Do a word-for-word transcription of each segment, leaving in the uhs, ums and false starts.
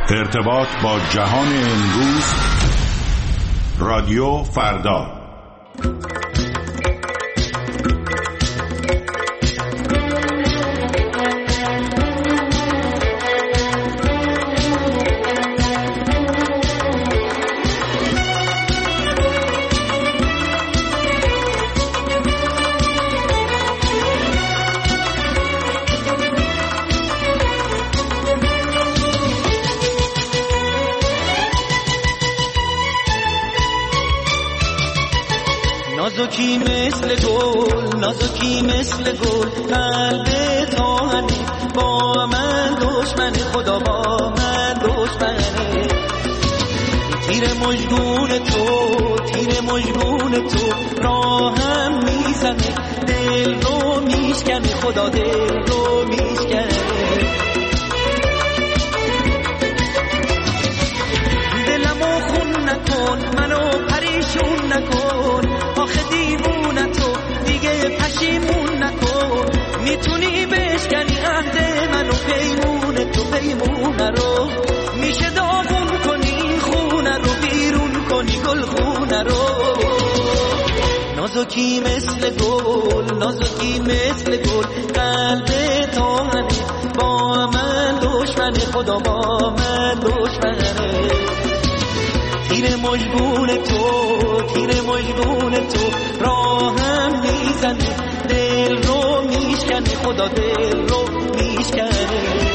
ارتباط با جهان امروز، رادیو فردا. نازکی مثل گل، نازکی مثل گل، قلب تاهنه با من دشمن، خدا با من دشمنه. تیر مجنون تو، تیر مجنون تو راهم میزنه، دل رو میشکنه، خدا دل رو میشکنه. دلمو خون نکن، منو پریشون نکن، آخه دیوونه تو دیگه پشیمون نکن. میتونی بشکنی عهد منو، پیمون تو پیمونه رو، میشه داغون کنی این خونه رو، بیرون کنی گل خونه رو. نازکی مثل گل، نازکی مثل گل، قلب تاهنه با من دشمنه، خدا با من دشمنه. تیر مجنون تو، تیر مجنون تو راهم میزنه، دل رو میشکنه، خدا دل رو میشکنه.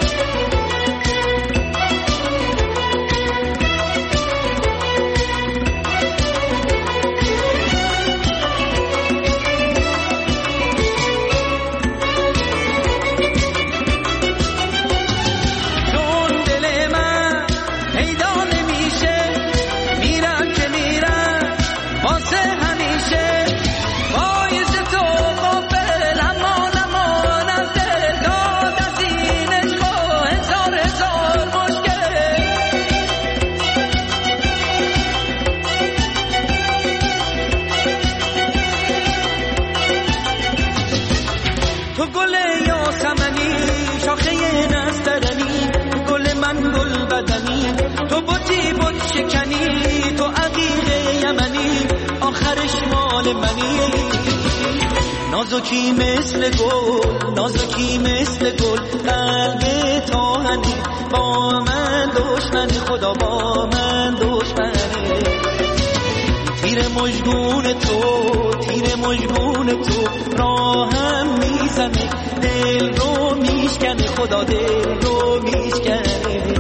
تو گل یاسمنی، شاخه نسترنی، گل من گل بدنی، تو بوتی بود شکنی، تو عقیق یمنی، آخرش مال منی. نازکی مثل گل، نازکی مثل گل، قلب تاهنی با من دشمن، خدا با من دشمنه. تیر مجنون تو، تیر مجنون تو راهم میزنه، دل رو میشکنه، خدا دل رو میشکنه.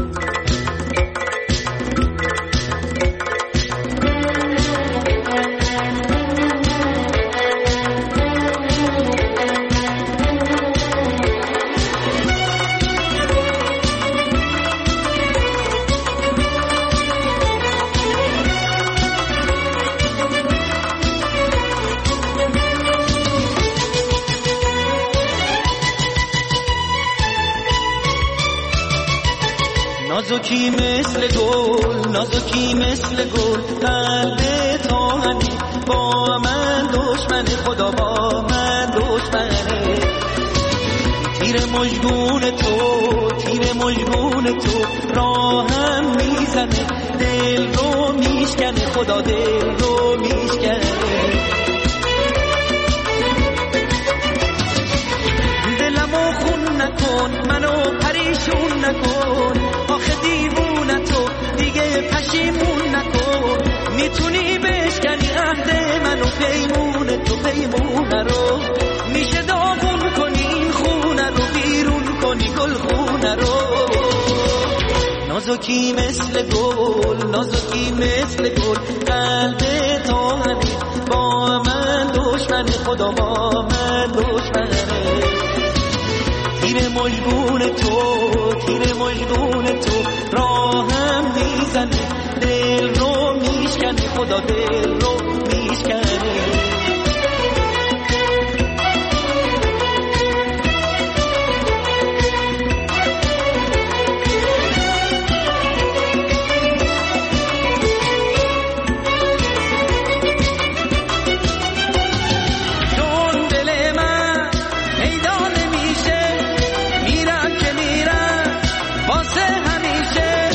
نازکی مثل گل، نازکی مثل گل، قلب تاهنه با من دشمن، خدا با من دشمنه. تیر مجنون تو، تیر مجنون تو راهم میزنه، دل رو میشکنه، خدا دل رو میشکنه. دلمو خون نکن، منو پریشون نکن، آخه دیوونه تو دیگه پشیمون نکن. میتونی بشکنی عهد منو، پیمون تو پیمونه رو، میشه داغون کنی این خونه رو، بیرون کنی گل خونه رو. نازکی مثل گل، نازکی مثل گل، قلب تاهنه با من دشمن، خدا با من دشمنه. تیر مجنون تو، تیر مجنون تو راهم میزنه، دل رو میشکنه، خدا دل رو میشکنه. چون دل من پیدا نمیشه، میرم که میرم واسه همیشه.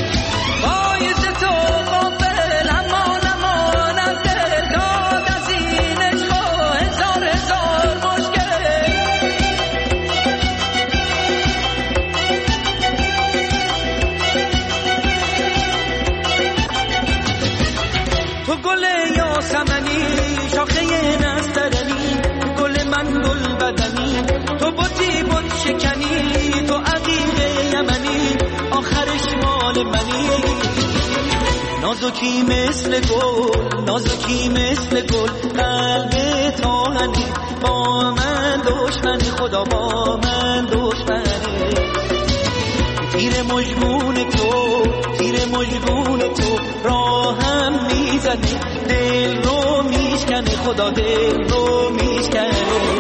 مال منی. نازکی مثل گل، نازکی مثل گل، قلب تاهنی، با من دشمنی، خدا با من دشمنی. تیر مجبون تو، تیر مجبون تو راهم میزنی، دل رو میشکنی، خدا دل رو میشکنی.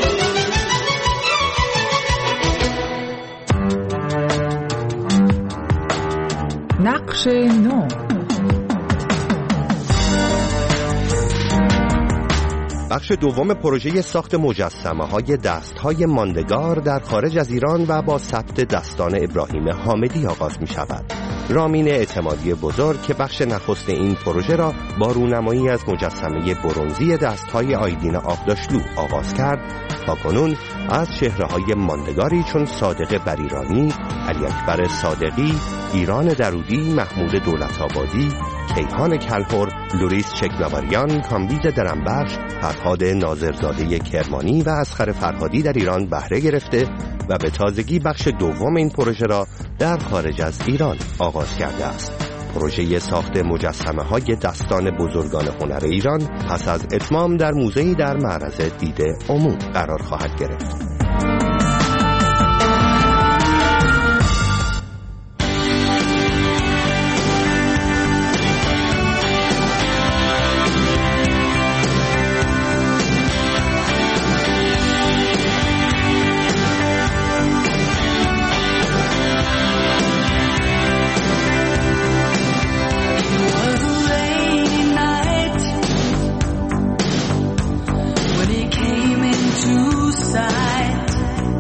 نقش نو. بخش دوم پروژه ساخت مجسمه‌های دست‌های ماندگار در خارج از ایران و با ثبت دستان ابراهیم حامدی آغاز می‌شود. رامین اعتمادی بزرگ که بخش نخست این پروژه را با رونمایی از مجسمه برنزی دست‌های آیدین آقداشلو آغاز کرد، تاکنون از چهره‌های ماندگاری چون صادق بریرانی، علی اکبر صادقی، ایران درودی، محمود دولت‌آبادی، کیهان کلهر، لوریس چکناواریان، کامبیز درنبخش، فرهاد ناظرزاده کرمانی و اصغر فرهادی در ایران بهره گرفته و به تازگی بخش دوم این پروژه را در خارج از ایران آغاز کرده است. پروژه ساخت مجسمه‌های دستان بزرگان هنر ایران پس از اتمام در موزه‌ای در معرض دید عموم قرار خواهد گرفت. Sight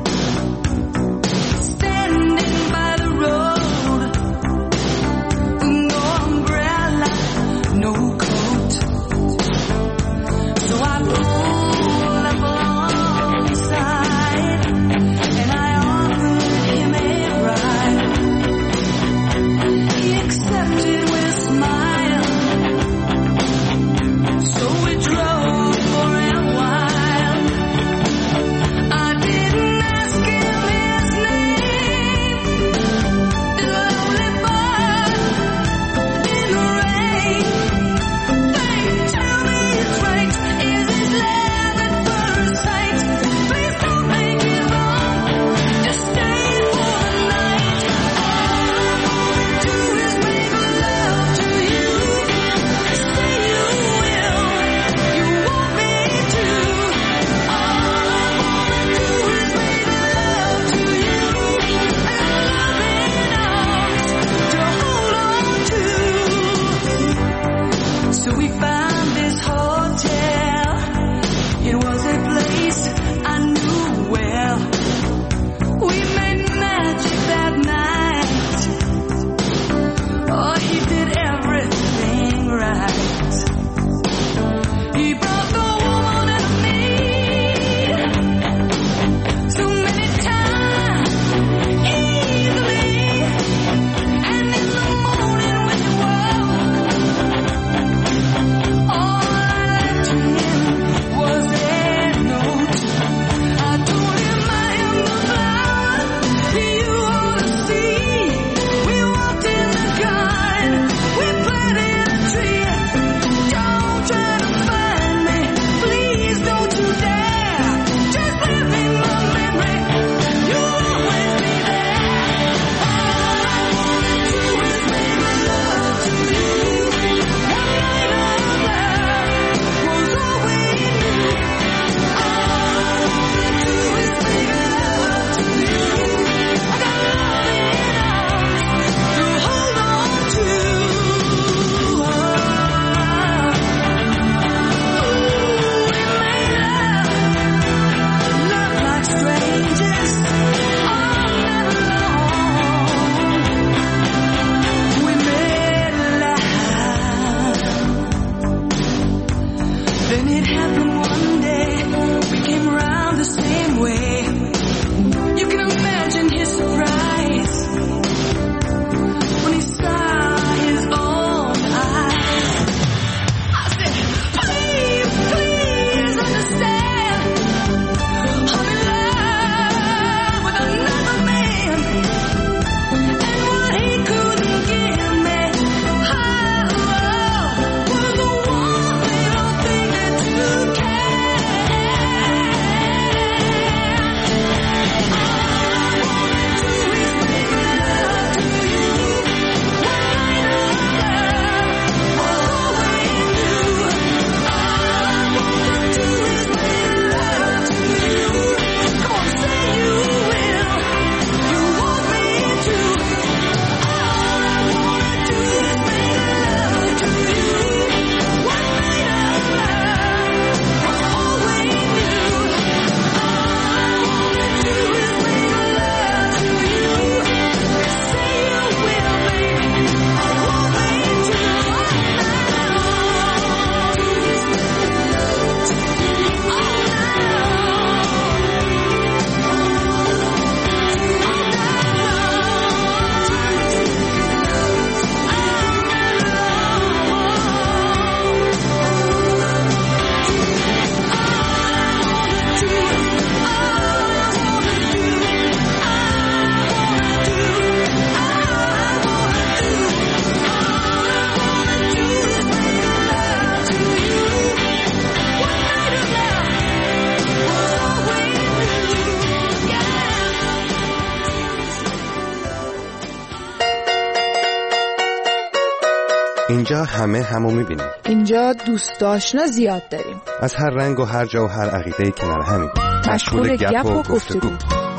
اینجا همه همو میبینیم. اینجا دوست آشنا زیاد داریم. از هر رنگ و هر جا و هر عقیده‌ای کنار همیم. مشغول گپ و گفتگو.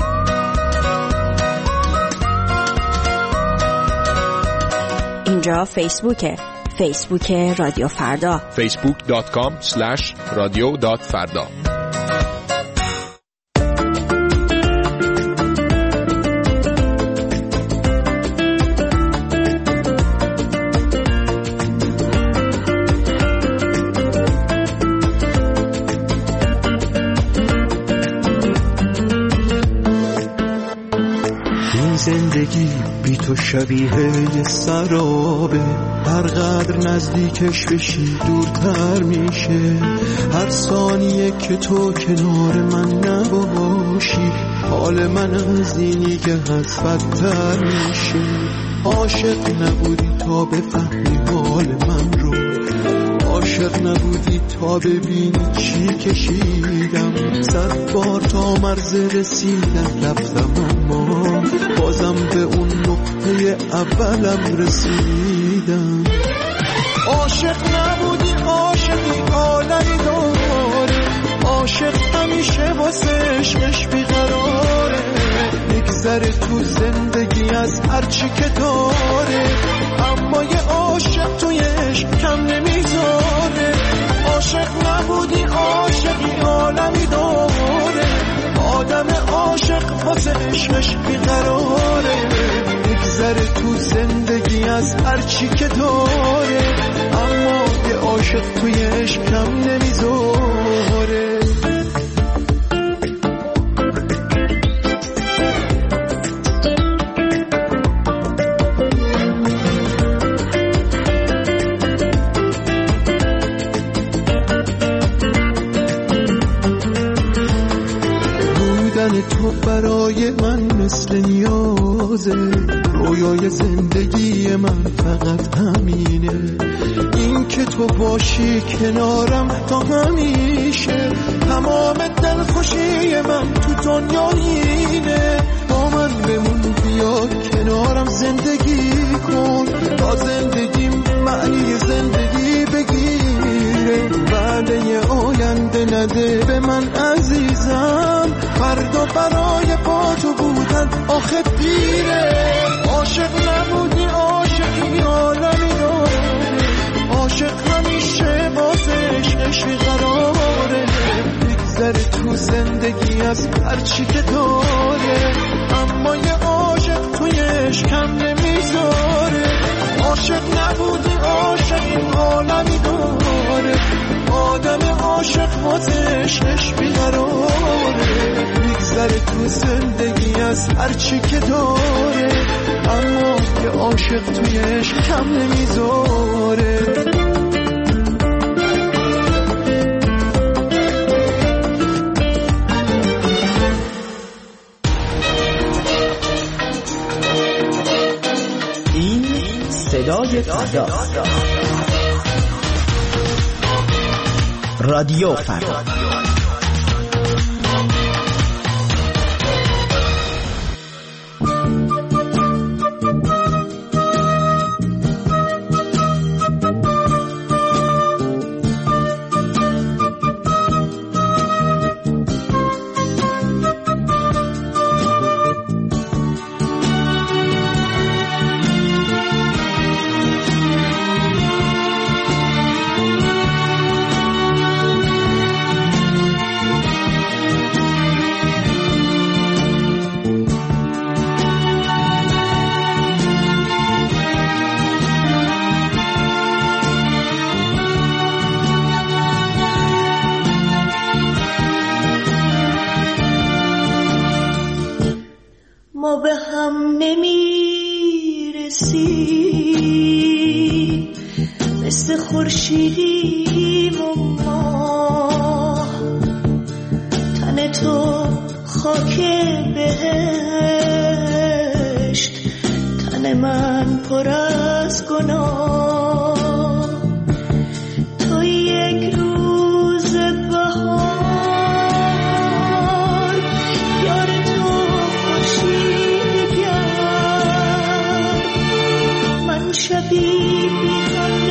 اینجا فیسبوکه. فیسبوک رادیو فردا. فیسبوک دات کام اسلش رادیو دات فردا. زندگی بی تو شبیه یه سرابه، هر قدر نزدیکش بشی دورتر میشه. هر ثانیه که تو کنار من نباشی حال من از اینی که هست بدتر میشه. عاشق نبودی تا بفهمی حال من رو، عاشق نبودی تا ببینی چی کشیدم. صد بار تا مرز رسیدم رفتم اما بازم به اون نقطه اولم رسیدم. عاشق نبودی عاشقی عالمی داره، عاشق همیشه واسه عشقش بیقراره. میگذره تو زندگی از هرچی که داره، اما یه عاشق توی عشق کم نمیذاره. عاشق نبودی عاشقی عالمی داره، آدم عاشق واسه عشقش بیقراره. میگذره تو زندگی از هرچی که داره، اما یه عاشق توی عشق کم نمیذاره. تو برای من مثل نیازه، رویای زندگی من فقط همینه. این که تو باشی کنارم تا همیشه، تمام دلخوشی من تو دنیا اینه. با من بمون بیا کنارم زندگی کن، تا زندگیم معنی زندگی بگیره. وعده آینده نده به من عزیزم، فردا برای با تو بودن آخه دیره. عاشق نبودی عاشقی عالمی داره، عاشق همیشه واسه عشقش بیقراره. بگذره تو زندگی از هرچی که داره، اما یه عاشق توی عشق کم نمیذاره. عاشق نبودی عاشقی عالمی داره، آدم عاشق واسه عشقش بیقراره. میگذره تو زندگی از هرچی که داره، اما یه عاشق توی عشق کم نمیذاره. این صدای فردا، رادیو فردا. ما به هم نمیرسیم، مثل خورشیدیم و ماه. تن تو خاک بهشت، تن من پر از گناه. تو یک روز بهار، یار تو خورشید گرد. من شبی بی هم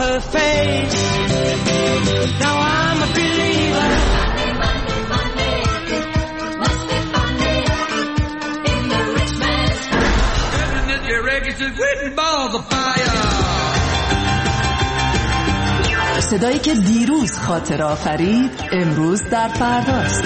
her face. Now I'm a believer. صدایی که دیروز خاطر آفرید امروز در فرداست.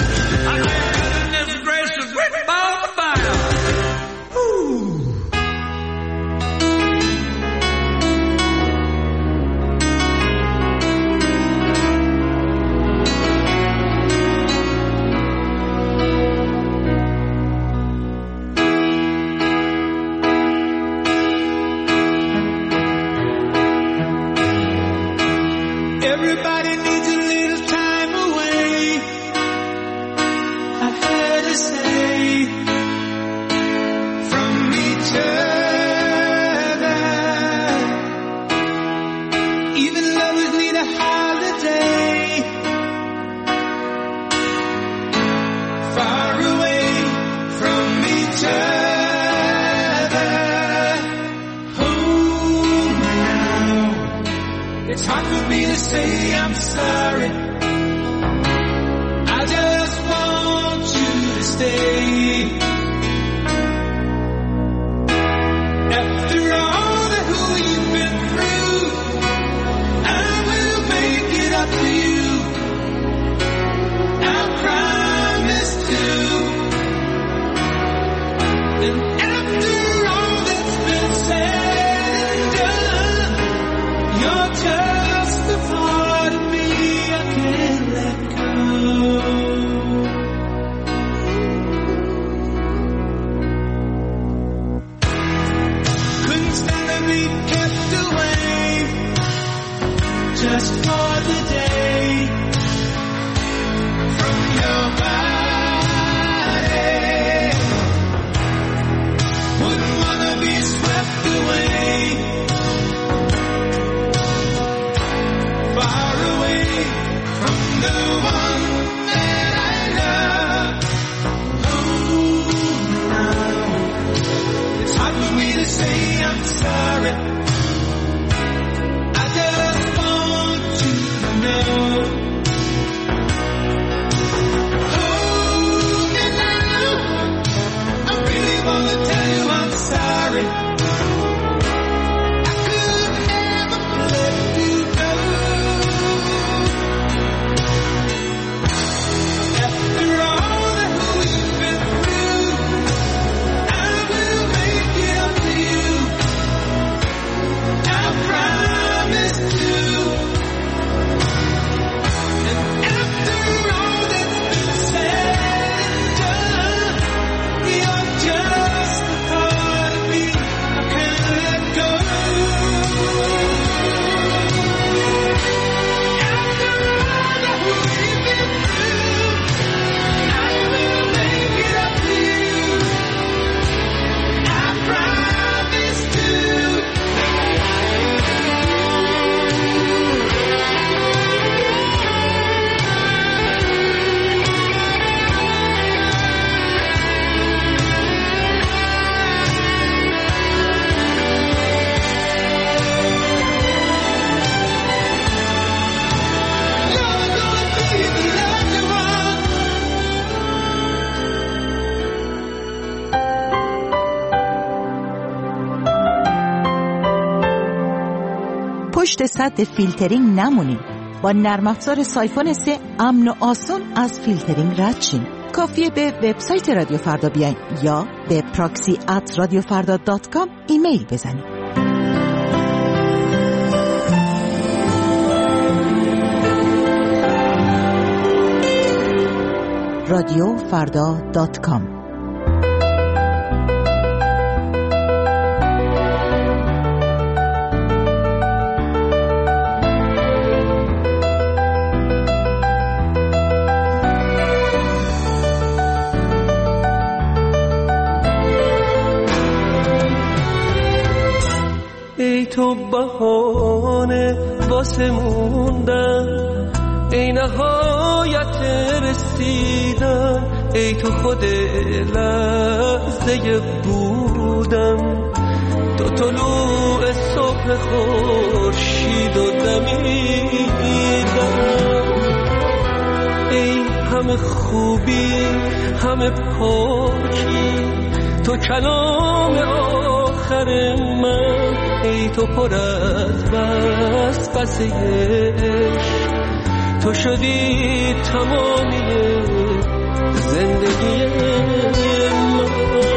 Everybody needs a little time away. I heard her say from each other. Even lovers need a holiday. Far away from each other. Hold me now. It's hard for me to say I'm sorry. I just want you to stay. After all that who you've been through, I will make it up to you. I promise to. And after all that's been said and done, you're just a part of me I can't let go. Couldn't stand to be kept away just for the day from your body. Wouldn't wanna be swept away. Far away from the one that I love. Oh, now it's hard for me to say I'm sorry. I just want you to know. Hold me now. I really wanna tell you I'm sorry. I could never let you go. After all that who you've been through, I will make it up to you. I promise to. And after all that's been said and done, you're just a part of me I can't let go. After all that we've been through, I will make it up to you. I promise to. You're gonna be the only one. پشت سد فیلترینگ نمونید. با نرم افزار سایفون سه امن و آسون از فیلترینگ رد شین. کافیه به وبسایت رادیو فردا بیاین یا به پراکسی ات رادیو فردا دات کام ایمیل بزنید. رادیو فردا دات کام. ای تو بهانه واسه موندن، ای نهایت رسیدن، ای تو خود لحظه بودن، تو طلوع صبح خورشید و دمیدم. ای همه خوبی همه پاکی تو کلام آخر من، ای تو پر از وسوسه عشق، تو شدی تمامی زندگی من.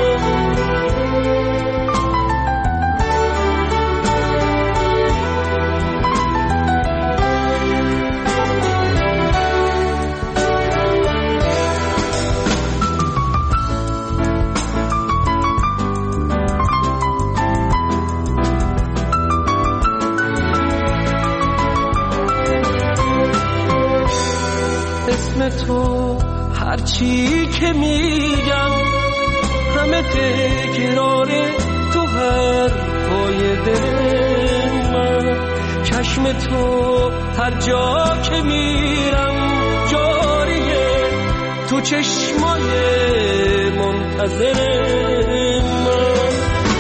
اسم تو هرچی که میگم همه تکراره تو هر پای دل من. چشم تو هر جا که میرم جاریه تو چشمای منتظر من.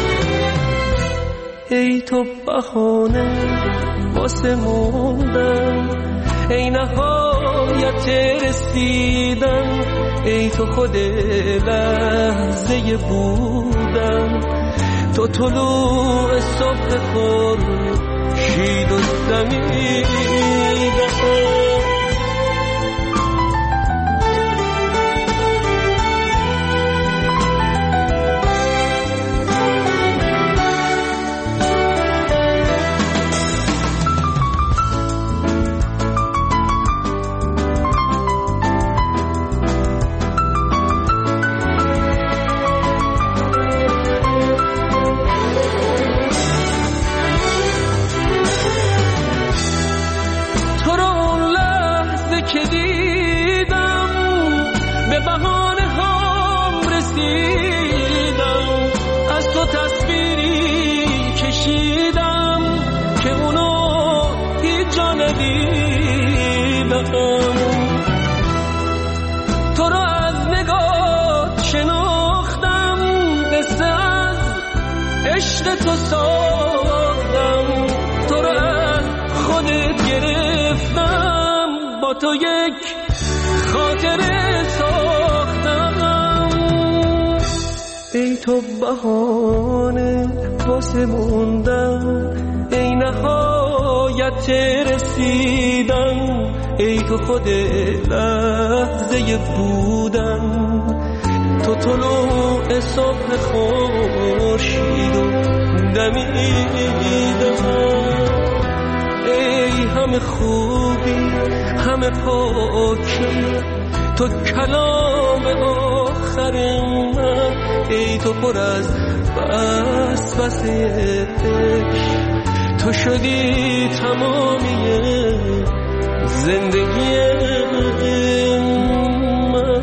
ای تو بهانه واسه موندن، ای نهایت رسیدن، ای تو خود لحظه بودن، تو طلوع صبح خورشید و دمیدن. تو رو از نگاه شناختم، قصه از عشق تو ساختم، تو رو از خودت گرفتم، با تو یک خاطره ساختم. ای تو بهانه واسه موندن، ای نهایت رسیدن، ای تو خود لحظه بودن، تو طلوع صبح خورشید و دمیدن. ای همه خوبی همه پاکی تو کلام آخر من، ای تو پر از وسوسه عشق، تو شدی تمامی زندگی من.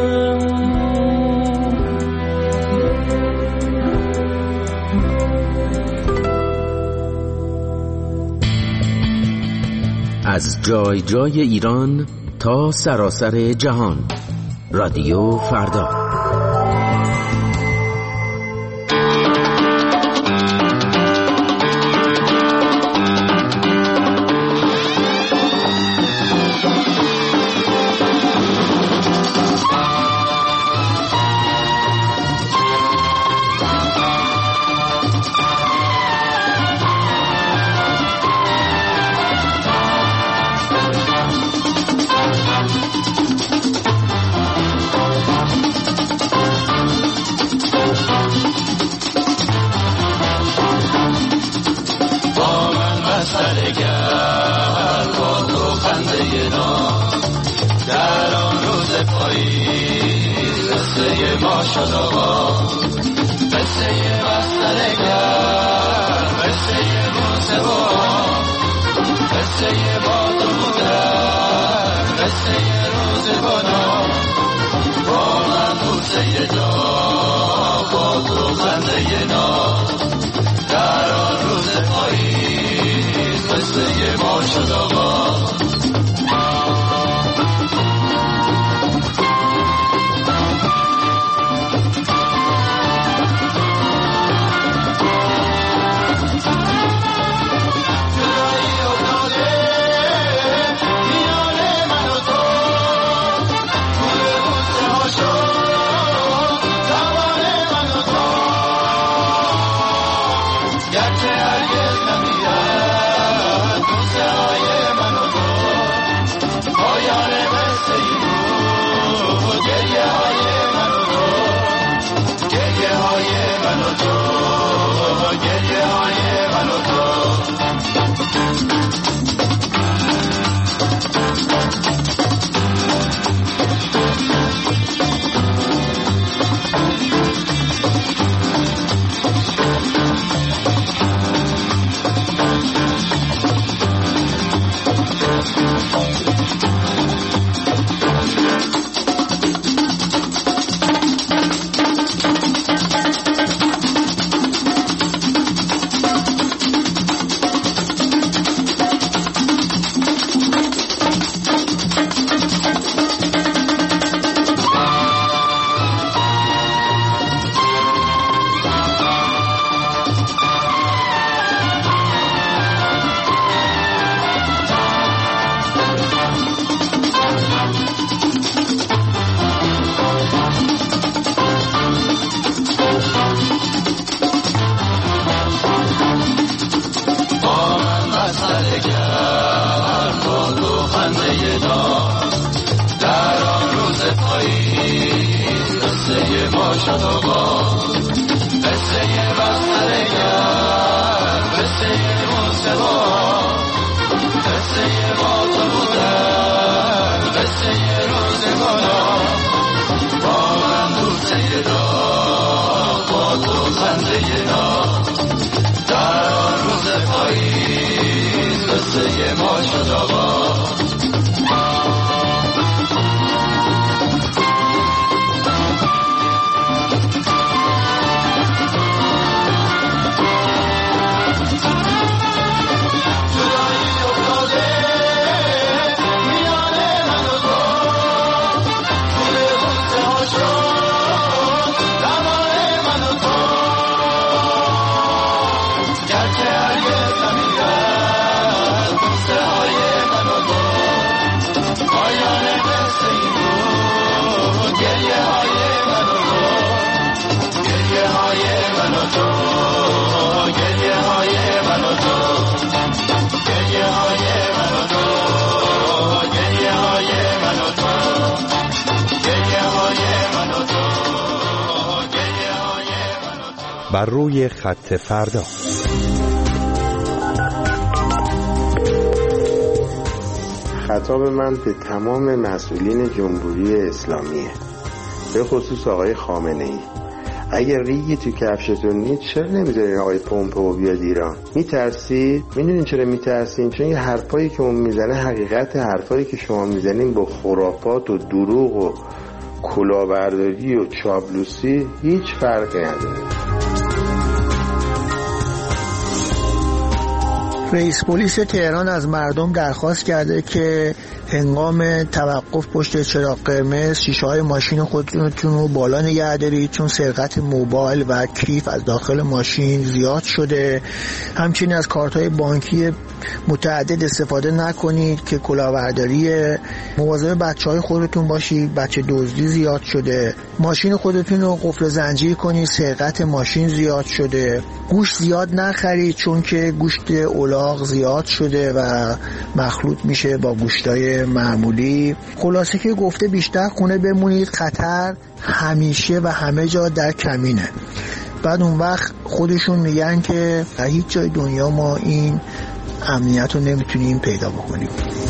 از جای جای ایران تا سراسر جهان، رادیو فردا. شد و باز قصه بستره کرد قصه موسیقا قصه با تو بودن قصه روزگارا با من دوسته را با تو زنده را در آن روز پاییز قصه ما شد آغاز بر روی خط فردا. خطاب من به تمام مسئولین جمهوری اسلامیه، به خصوص آقای خامنه ای. اگر ریگی تو کفشتون نیست چرا نمیذارین آقای پومپئو بیاد ایران؟ میترسید؟ میدونین چرا میترسین؟ چون یه حرفایی که اون میزنه حقیقت حرفایی که شما میزنین با خرافات و دروغ و کلاهبرداری و چاپلوسی هیچ فرقی نداره. رئیس پلیس تهران از مردم درخواست کرده که هنگام توقف پشت چراغ قرمز شیشه‌های ماشین خودتون رو بالا نگه دارید، چون سرقت موبایل و کیف از داخل ماشین زیاد شده. همچنین از کارت‌های بانکی متعدد استفاده نکنید که کلاهبرداری. مواظب بچه‌های خودتون باشید، بچه دزدی زیاد شده. ماشین خودتون رو قفل زنجیر کنید، سرقت ماشین زیاد شده. گوشت زیاد نخرید چون که گوشت الاغ زیاد شده و مخلوط میشه با گوشتای معمولی. خلاصه که گفته بیشتر خونه بمونید، خطر همیشه و همه جا در کمینه. بعد اون وقت خودشون میگن که در هیچ جای دنیا ما این امنیت رو نمیتونیم پیدا بکنیم.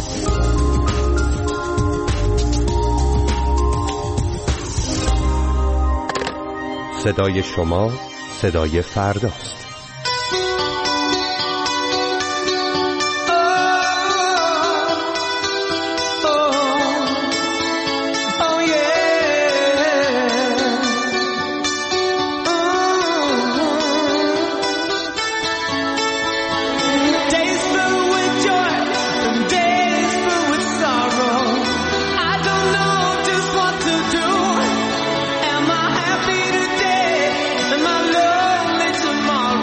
صدای شما صدای فرداست. Am I happy today? Am I lonely tomorrow?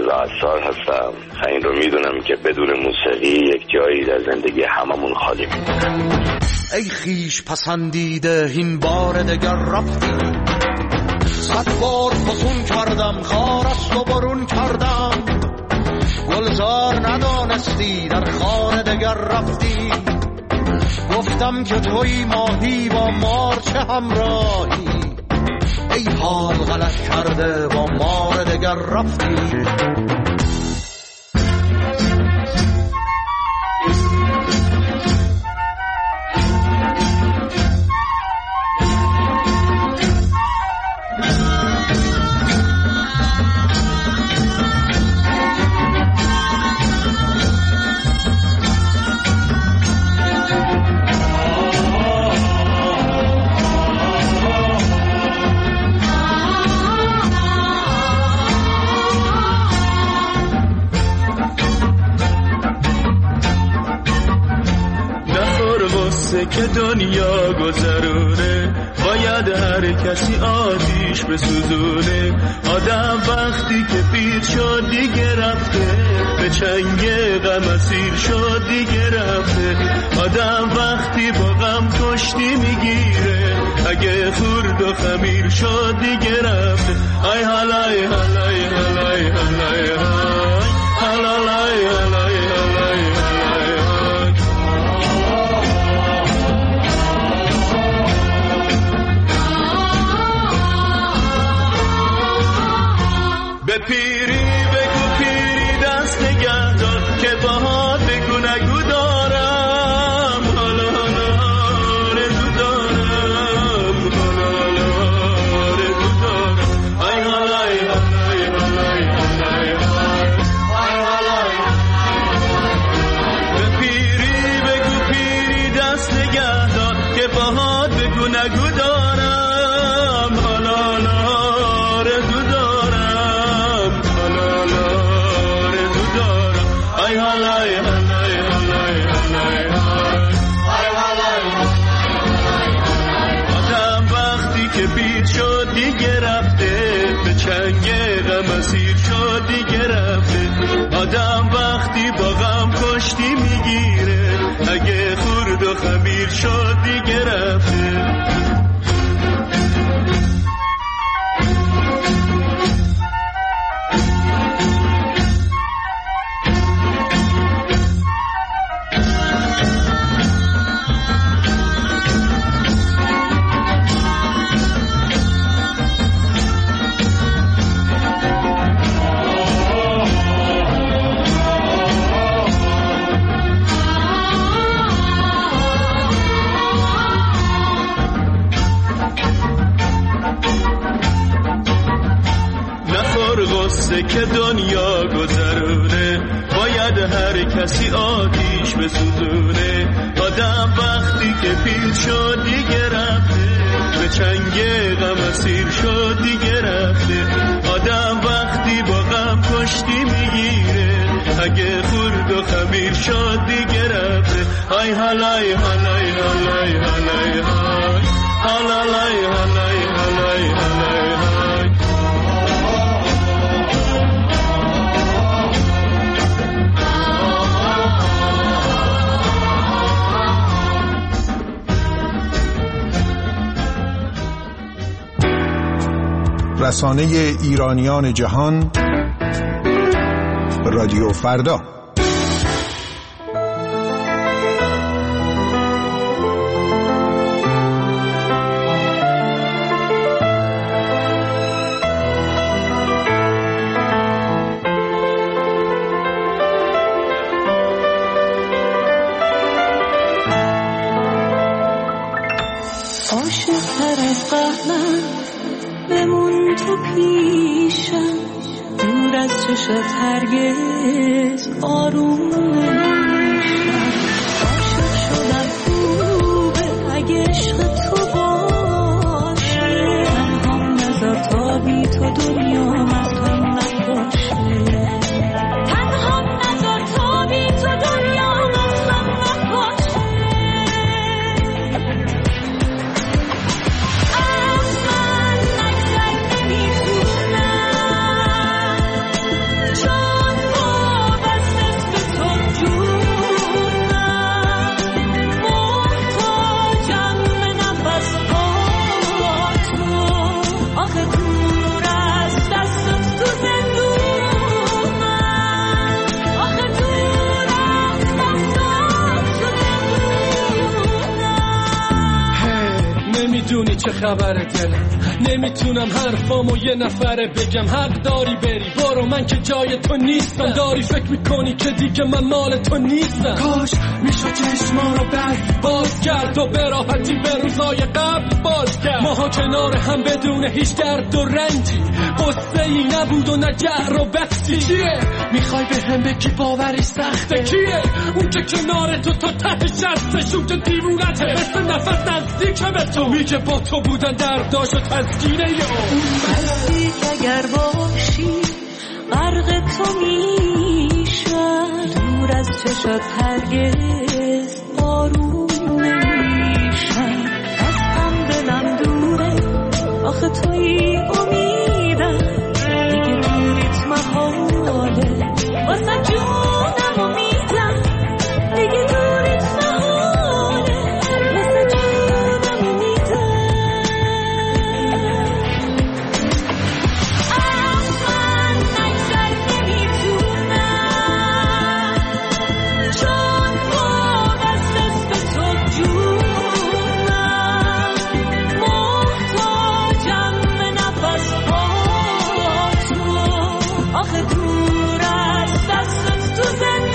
رضا عصار هستم. این رو میدونم که بدون موسیقی یک جایی در زندگی هممون خالی میمونه. ای خیش پسندیده این بار دگر رفتی، صد بار فسون کردم خارست و برون کردم، گلزار ندانستی در خار دگر رفتی، گفتم که توی ماهی با مار چه همراهی، ای حال غلط کرده با مار دگر رفتی. که دنیا گذرونه باید هر کسی آتیش بسوزونه. آدم وقتی که پیر شد دیگه رفته، به چنگ غم اسیر شد دیگه رفته. آدم وقتی با غم کشتی میگیره، اگه خورد و خمیر شد دیگه رفته. ای حالای حالای حالای حالای حالای حالای به پیری بگو پیری دست نگه دار که باهات بگو نگو دارم، حالا حالا آرزو دارم، حالا حالا آرزو دارم. ای حالای حالای حالای حالای حالای به پیری بگو پیری دست نگه دار که باهات بگو نگو دارم، حالا حالا آرزو دارم. آدم وقتی که بید شد دیگه رفته، به چنگ غم اسیر شد دیگه رفته. آدم وقتی با غم کشتی میگیره، اگه خورد و خمیر شد دیگه رفته. که دنیا گذرونه باید هر کسی آتیش بسوزونه. آدم وقتی که پیر شد دیگه رفته، به چنگ غم اسیر شد دیگه رفته. آدم وقتی با غم کشتی میگیره، اگه خورد و خمیر شد دیگه رفته. ای حالای حالای حالای حالای حالای حالای حالای حالای رسانه ایرانیان جهان، رادیو فردا. عاشق تر از قهرم بمون تو پیشم، دور از چشت هرگز آروم نمیشم. عاشق شدم خوبه اگه عشق تو باشه، تنهام نذار تا بی تو دنیا مستم نباشه، تنهام نذار تا بی تو دنیا مستم نباشه. از من نگذر نمیتونم، میدونی چه خبره دلم، نمیتونم حرفامو یه نفره بگم. حق داری بری برو، من که جای تو نیستم. داری فکر میکنی که دیگه من مال تو نیستم. کاش میشد چشما رو بس باز کرد و به راحتی به روزای قبل باز کرد. ماها کنار هم بدون هیچ درد و رنجی، قصه ای نبود و نه جهر و بخشی. کیه میخوای به هم بگی باوری سخته؟ کیه اون که کنار تو تا ته شستشون که دیوونته مثل نفس نزدیکه به تو، میگه با تو بودن درداش و تسکینه یا اون مستی که اگر باشی غرق تو میشم، دور از چشات هرگز آروم نمیشم. از هم دلم دوره آخه توی امیدم، دیگه دوریت محاله واسه جونم امیدم، دیگه دوریت محاله واسه جونم امیدم. اما نگذر نمیتونم، چون وابسته است به تو جونم، محتاجم به نفس ها تو، آخه دور از دستت تو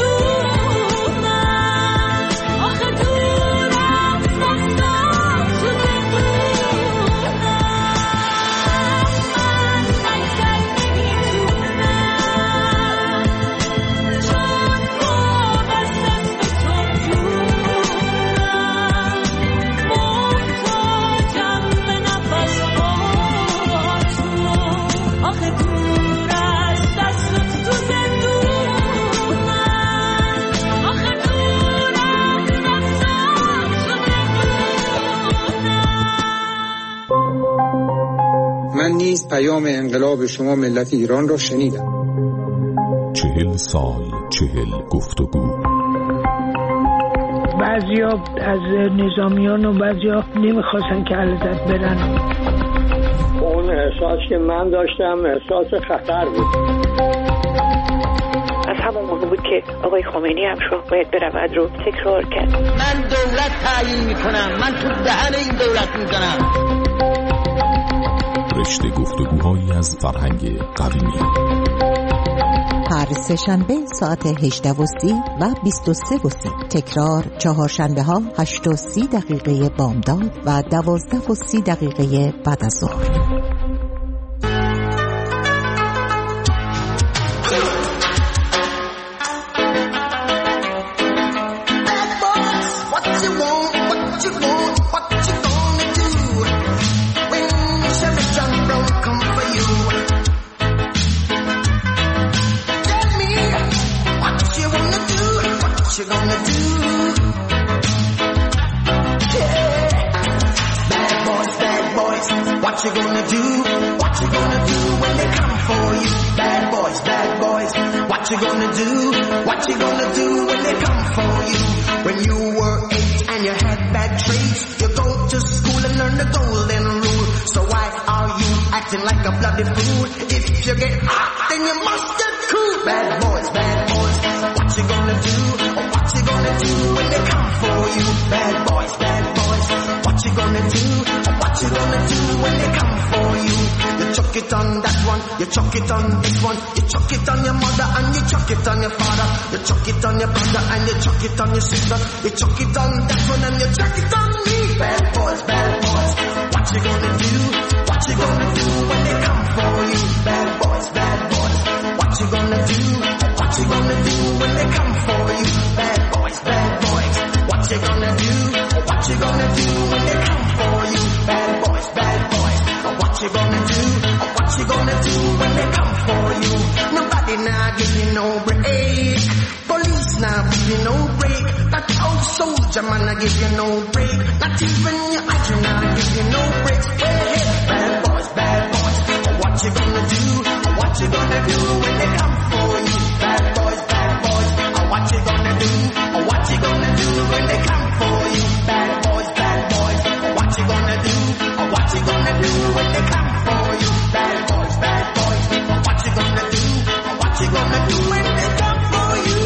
زندونم، آخه دور از دستت تو زندونم. من نگذر نمیتونم، چون وابسته است به تو جونم، محتاجم به نفس ها تو، آخه دور از دستت تو زندونم، آخه دور از دستت تو زندونم. من نیز پیام انقلاب شما ملت ایران را شنیدم. چهل سال چهل گفتگو. بعضیا از نظامیان و بعضیا نمیخواستن که علازت برن. اون احساس که من داشتم احساس خطر بود. از همون موقع بود که آقای خمینی هم شاه باید برود رو تکرار کرد. من دولت تعیین میکنم، من تو دهن این دولت میزنم. رشته گفتگوهایی از فرهنگ قدیمی. هر سه شنبه ساعت هجده و سی و بیست و سه و سی. تکرار چهارشنبه ها هشت و سی دقیقه بامداد و دوازده و سی دقیقه بعد از ظهر. you gonna do? Yeah. Bad boys, bad boys, what you gonna do? What you gonna do when they come for you? Bad boys, bad boys, what you gonna do? What you gonna do when they come for you? When you were eight and you had bad traits, you go to school and learn the golden rule. So why are you acting like a bloody fool? If you get hot, then you must get cool. Bad boys, bad boys, what you gonna do? What you gonna do when they come for you? Bad boys, bad boys, what you gonna do? What you gonna do when they come for you? You chuck it on that one, you chuck it on this one, you chuck it on your mother and you chuck it on your father, you chuck it on your brother and you chuck it on your sister, you chuck it on that one and you chuck it on me. Bad boys, bad boys, what you gonna do? What you gonna do when they come for you? Bad boys, bad boys, what you gonna do? What you gonna do when they come for you? Bad boys, bad boys, what you gonna do? What you gonna do when they come for you? Bad boys, bad boys, what you gonna do? What you gonna do when they come for you? Nobody now give you no break. Police now give you no break. That old soldier man I give you no break. Not even your iron now give you no breaks. Hey, hey, bad boys, bad boys, what you gonna do? What you gonna do when they come for you? Bad boys, bad boys, what you gonna do? What you gonna do when they come for you? Bad boys, bad boys, what you gonna do? What you gonna do when they come for you? Bad boys, bad boys, what you gonna do? What you gonna do when they come for you?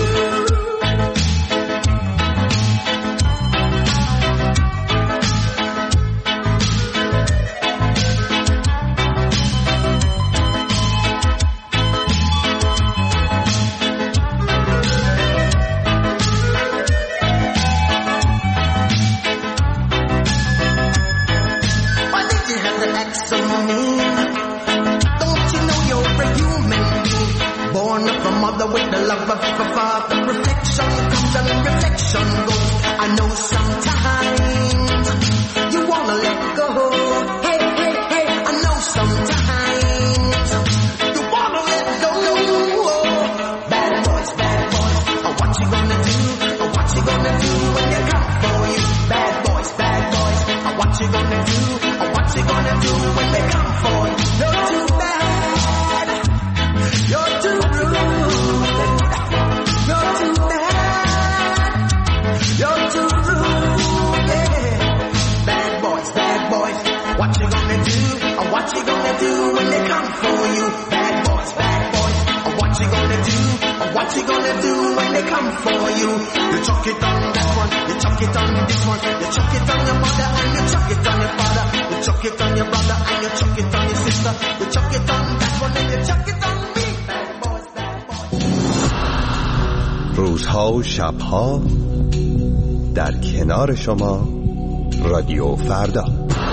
sometimes you wanna let go. Hey, hey, hey, I know sometimes you wanna let go. Bad boys, bad boys, oh, what you gonna do? Oh, what you gonna do when they come for you? Bad boys, bad boys, oh, what you gonna do? Oh, what you gonna do when they come for you? You're too bad, you're too rude, you're too bad, you're too rude, yeah. Bad boys, bad boys, what you gonna do? Oh, what you gonna do when they come for you? Bad boys, bad boys, oh, what you gonna do? Oh, what you gonna do when they come for you? You chuck it on that one, you chuck it on this one, you chuck it on your mother and you chuck it on your father, you chuck it on your brother and you chuck it on your sister, you chuck it on that one and you chuck it on me. Bad boys, bad boys. روزها و شبها در کنار شما رادیو فردا.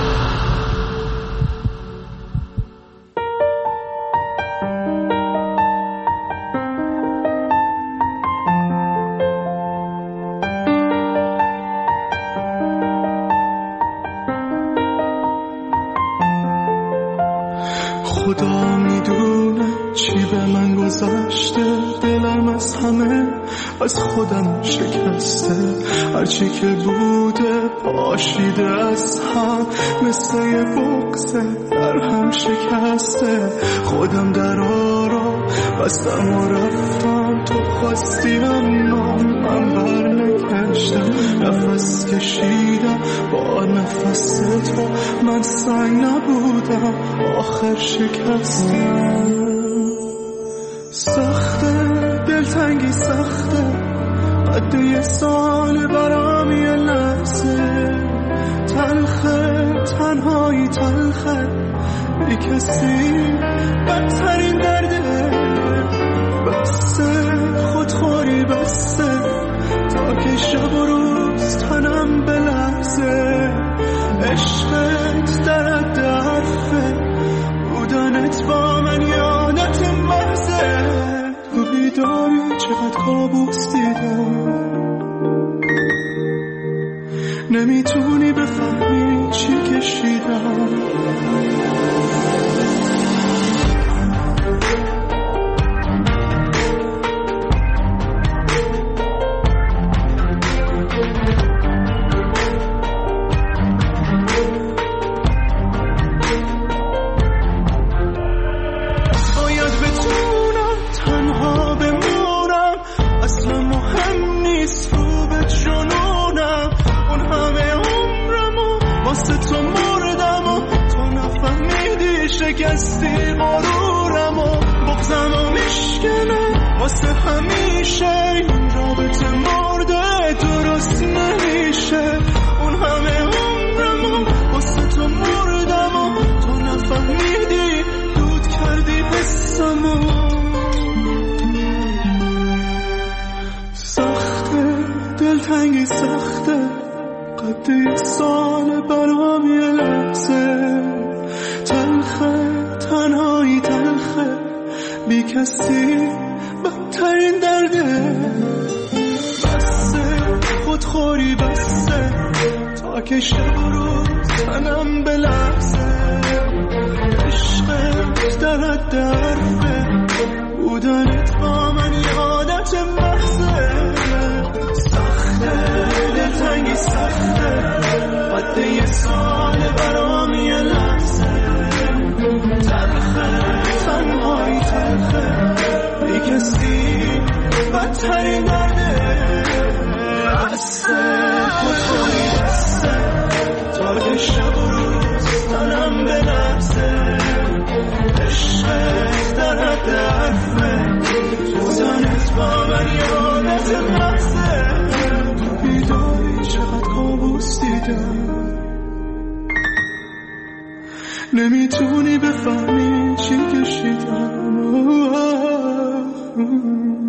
خدا میدونه چی به من گذشته، دلم از همه از خودم شکسته، هرچی که بوده پاشیده از هم، مثل یه بغضه در هم شکسته. خودم در آرا بستم و رفتم، تو خواستی اما من بر نگشتم، نفس کشیدم با نفس تو، من سنگ نبودم آخر شکستم. سخته دلتنگی سخته، قد یه سال برام یه لحظه، تلخه تنهایی تلخه، بی کسی بدترین درده، بسته خودخوری بسته، تا که شب و روز تنم بلرزه، عشقت در حد حرفه، بودنت با من یادت محضه، تو بیداری چقدر کابوس دیدم، نمیتونی بفهمی چی کشیدم. شکستی غرورم و بغضم و میشکنه، واسه همیشه این رابطه مرده درست نمیشه. اون همه عمرم و واسه تو مردم و تو نفهمیدی، دود کردی حسمو. سخته دلتنگی سخته، قد یه سال برام یه لحظه، تلخه تنهایی تلخه، بی کسی بدترین درده، بسته خودخوری بسته، تا که شب و روز تنم بلرزه، عشقت در حد حرفه، بودنت با من یادت محضه. سخته دلتنگی سخته، قد یه سال برام یه لحظه، تلخه تنهایی تلخه، بی کسی بدترین درده، بسته خودخوری بسته، تا که شب و روز تنم بلرزه، عشقت در حد حرفه، بودنت با من یادت محضه، بیداری چقدر کابوس دیدم، نمیتونی بفهمی چی کشیدم.